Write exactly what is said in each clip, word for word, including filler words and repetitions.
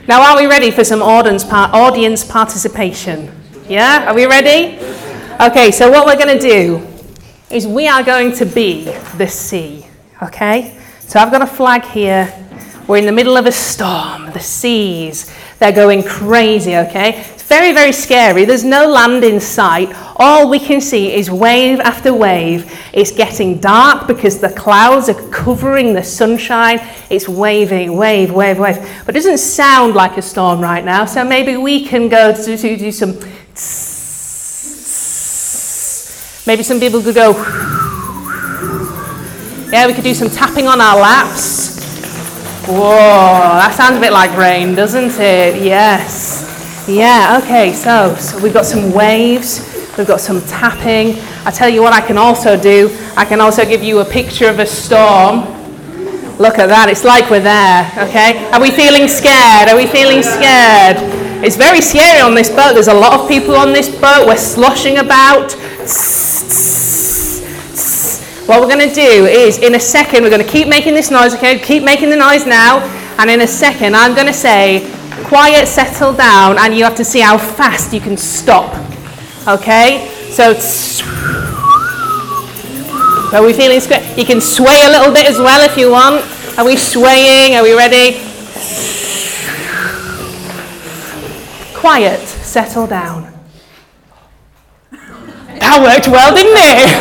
Now, are we ready for some audience par- audience participation? Yeah? Are we ready? Okay, so what we're going to do is we are going to be the sea, okay? So I've got a flag here. We're in the middle of a storm. The seas, they're going crazy, okay? It's very, very scary. There's no land in sight. All we can see is wave after wave. It's getting dark because the clouds are covering the sunshine. It's waving, wave, wave, wave. But it doesn't sound like a storm right now, so maybe we can go to, to do some... Maybe some people could go... Yeah, we could do some tapping on our laps. Whoa, that sounds a bit like rain, doesn't it? Yes. Yeah, okay, so, so we've got some waves, we've got some tapping. I tell you what I can also do, I can also give you a picture of a storm. Look at that, it's like we're there, okay? Are we feeling scared? Are we feeling scared? It's very scary on this boat. There's a lot of people on this boat. We're sloshing about. What we're going to do is, in a second, we're going to keep making this noise, okay? Keep making the noise now. And in a second, I'm going to say, quiet, settle down, and you have to see how fast you can stop. Okay? So, are we feeling scared? You can sway a little bit as well if you want. Are we swaying? Are we ready? Quiet, settle down. That worked well, didn't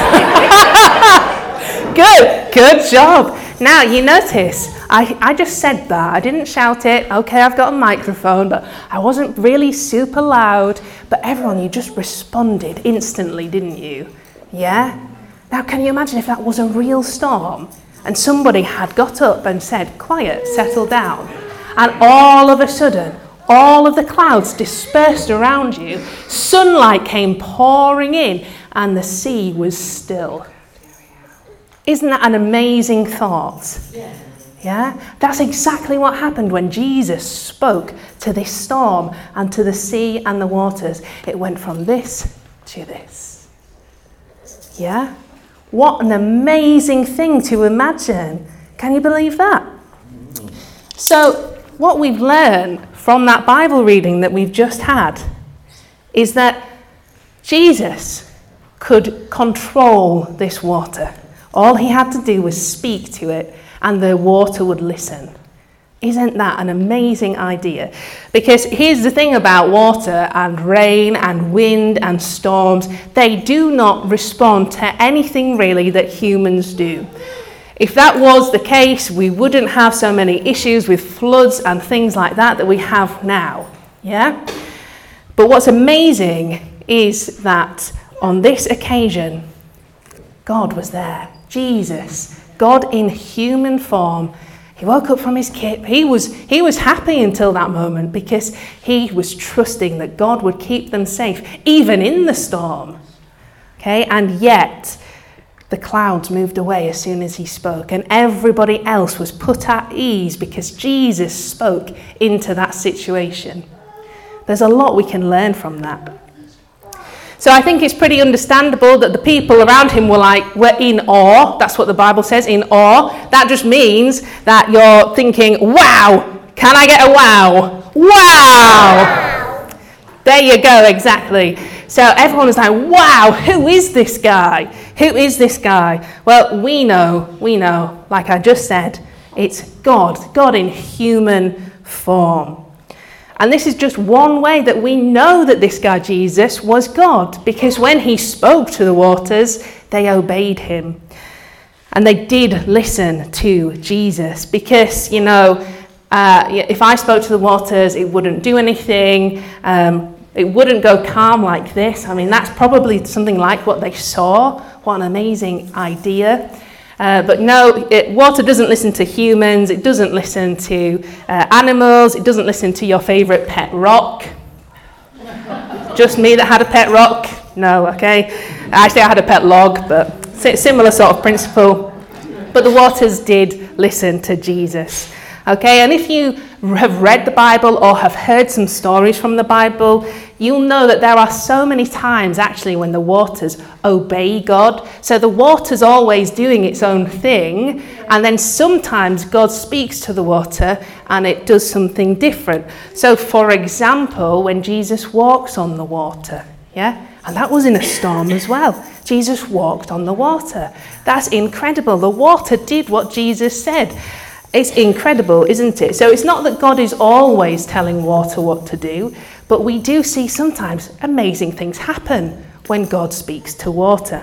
it? Good, good job. Now, you notice, I, I just said that. I didn't shout it. Okay, I've got a microphone, but I wasn't really super loud. But everyone, you just responded instantly, didn't you? Yeah? Now, can you imagine if that was a real storm and somebody had got up and said, quiet, settle down, and all of a sudden, all of the clouds dispersed around you, sunlight came pouring in, and the sea was still. Isn't that an amazing thought? Yeah. Yeah? That's exactly what happened when Jesus spoke to this storm and to the sea and the waters. It went from this to this. Yeah? What an amazing thing to imagine. Can you believe that? So, what we've learned from that Bible reading that we've just had is that Jesus could control this water. All he had to do was speak to it and the water would listen. Isn't that an amazing idea? Because here's the thing about water and rain and wind and storms. They do not respond to anything really that humans do. If that was the case, we wouldn't have so many issues with floods and things like that that we have now. Yeah? But what's amazing is that on this occasion, God was there. Jesus, God in human form. He woke up from his kip. He was, he was happy until that moment because he was trusting that God would keep them safe, even in the storm. Okay, and yet the clouds moved away as soon as he spoke, and everybody else was put at ease because Jesus spoke into that situation. There's a lot we can learn from that. So I think it's pretty understandable that the people around him were like, were in awe. That's what the Bible says, in awe. That just means that you're thinking, wow, can I get a wow? Wow! There you go, exactly. So everyone was like, wow, who is this guy? Who is this guy? Well, we know, we know, like I just said, it's God, God in human form. And this is just one way that we know that this guy Jesus was God, because when he spoke to the waters, they obeyed him. And they did listen to Jesus, because, you know, uh, if I spoke to the waters, it wouldn't do anything. Um, it wouldn't go calm like this. I mean, that's probably something like what they saw. What an amazing idea. Uh, but no, it, water doesn't listen to humans, it doesn't listen to uh, animals, it doesn't listen to your favourite pet rock. Just me that had a pet rock? No, okay. Actually, I had a pet log, but similar sort of principle. But the waters did listen to Jesus. Okay, and if you have read the Bible or have heard some stories from the Bible, you'll know that there are so many times actually when the waters obey God. So the water's always doing its own thing, and then sometimes God speaks to the water and it does something different. So for example, when Jesus walks on the water, yeah, and that was in a storm as well. Jesus walked on the water. That's incredible. The water did what Jesus said. It's incredible, isn't it? So it's not that God is always telling water what to do, but we do see sometimes amazing things happen when God speaks to water.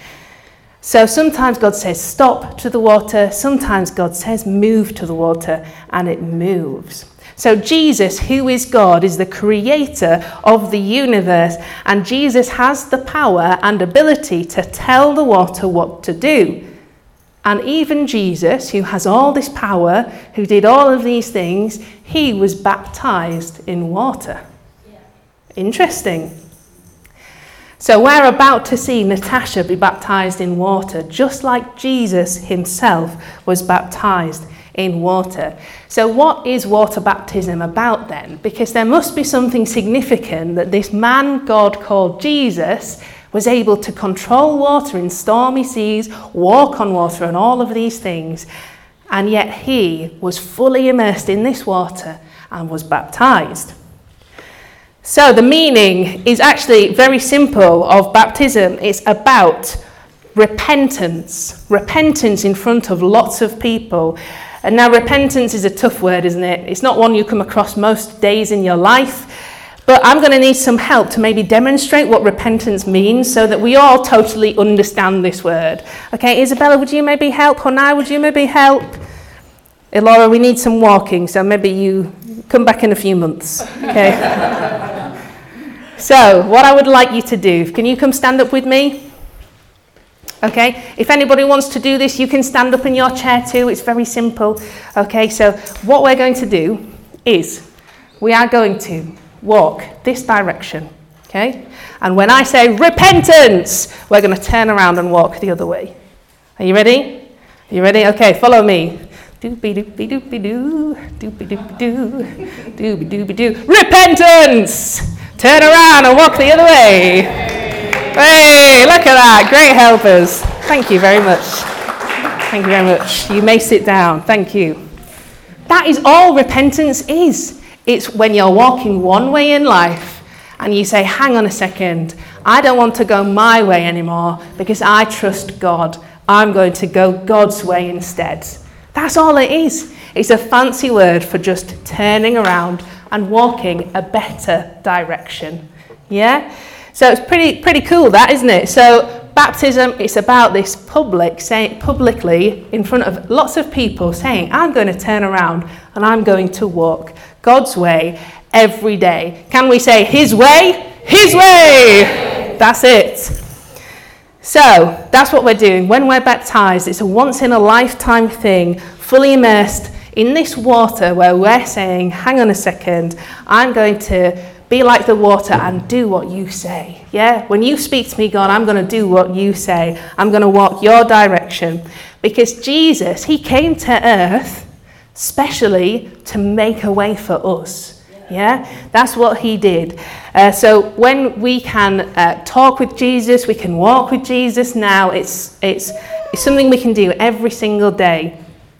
So sometimes God says stop to the water, sometimes God says move to the water, and it moves. So Jesus, who is God, is the creator of the universe, and Jesus has the power and ability to tell the water what to do. And even Jesus, who has all this power, who did all of these things, he was baptized in water. Yeah. Interesting. So we're about to see Natasha be baptized in water, just like Jesus himself was baptized in water. So what is water baptism about then? Because there must be something significant that this man God called Jesus was able to control water in stormy seas, walk on water and all of these things, and yet he was fully immersed in this water and was baptized. So the meaning is actually very simple of baptism. It's about repentance, repentance in front of lots of people. And now repentance is a tough word, isn't it? It's not one you come across most days in your life. But I'm going to need some help to maybe demonstrate what repentance means so that we all totally understand this word. Okay, Isabella, would you maybe help? Honai, would you maybe help? Laura, we need some walking, so maybe you come back in a few months. Okay. So, what I would like you to do, can you come stand up with me? Okay, if anybody wants to do this, you can stand up in your chair too. It's very simple. Okay, so what we're going to do is we are going to walk this direction. Okay, and when I say repentance, we're going to turn around and walk the other way. Are you ready? Are you ready? Okay, follow me. Doopy doopy doopy doo, doopy doopy doo, doopy doopy doo. Repentance! Turn around and walk the other way. Hey, look at that. Great helpers. Thank you very much. Thank you very much. You may sit down. Thank you. That is all repentance is. It's when you're walking one way in life and you say, hang on a second, I don't want to go my way anymore because I trust God. I'm going to go God's way instead. That's all it is. It's a fancy word for just turning around and walking a better direction. Yeah? So it's pretty pretty cool, that, isn't it? So baptism, it's about this public, saying publicly in front of lots of people saying, I'm going to turn around and I'm going to walk God's way every day. Can we say his way? His way! That's it. So that's what we're doing. When we're baptized, it's a once in a lifetime thing, fully immersed in this water where we're saying, hang on a second, I'm going to be like the water and do what you say. Yeah? When you speak to me, God, I'm going to do what you say. I'm going to walk your direction. Because Jesus, he came to earth specially to make a way for us. Yeah? That's what he did. Uh, so when we can uh, talk with Jesus, we can walk with Jesus now, it's, it's, it's something we can do every single day.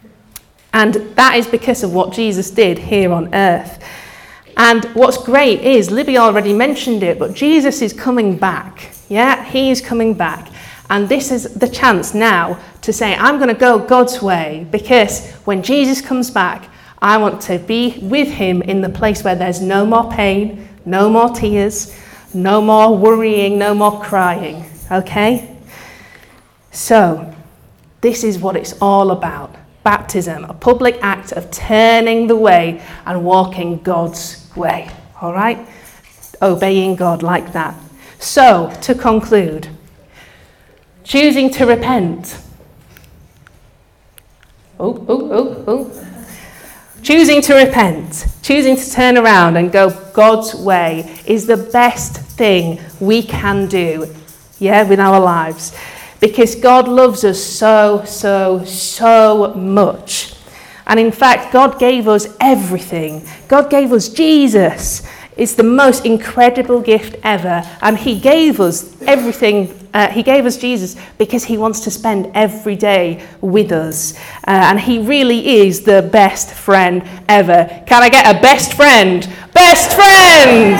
And that is because of what Jesus did here on earth. And what's great is, Libby already mentioned it, but Jesus is coming back. Yeah, he is coming back. And this is the chance now to say, I'm going to go God's way, because when Jesus comes back, I want to be with him in the place where there's no more pain, no more tears, no more worrying, no more crying. Okay? So, this is what it's all about. Baptism, a public act of turning the way and walking God's way. All right? Obeying God like that. So, to conclude, choosing to repent. Oh, oh, oh, oh. Choosing to repent, choosing to turn around and go God's way is the best thing we can do, yeah, with our lives. Because God loves us so, so, so much. And in fact, God gave us everything. God gave us Jesus. It's the most incredible gift ever. And he gave us everything. Uh, he gave us Jesus because he wants to spend every day with us. Uh, and he really is the best friend ever. Can I get a best friend? Best friend!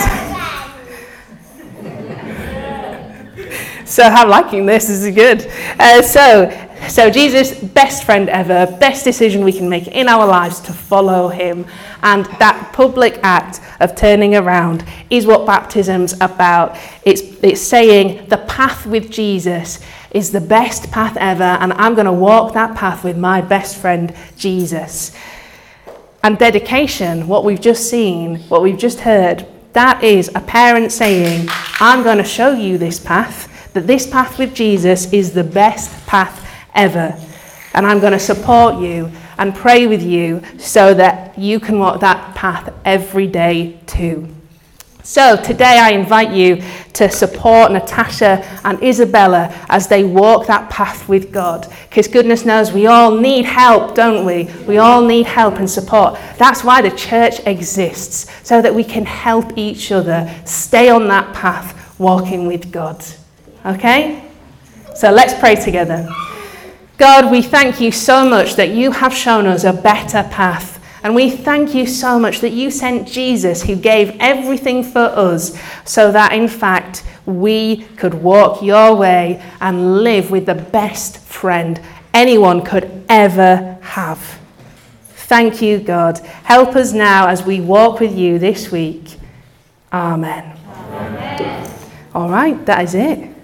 So I'm liking this. This is good. Uh, so, so Jesus, best friend ever, best decision we can make in our lives to follow him. And that public act of turning around is what baptism's about. It's, it's saying the path with Jesus is the best path ever, and I'm going to walk that path with my best friend, Jesus. And dedication, what we've just seen, what we've just heard, that is a parent saying, I'm going to show you this path, that this path with Jesus is the best path ever. And I'm going to support you and pray with you so that you can walk that path every day too. So today I invite you to support Natasha and Isabella as they walk that path with God. Because goodness knows we all need help, don't we? We all need help and support. That's why the church exists, so that we can help each other stay on that path walking with God. Okay? So let's pray together. God, we thank you so much that you have shown us a better path. And we thank you so much that you sent Jesus, who gave everything for us, so that in fact we could walk your way and live with the best friend anyone could ever have. Thank you, God. Help us now as we walk with you this week. Amen. Amen. All right, that is it.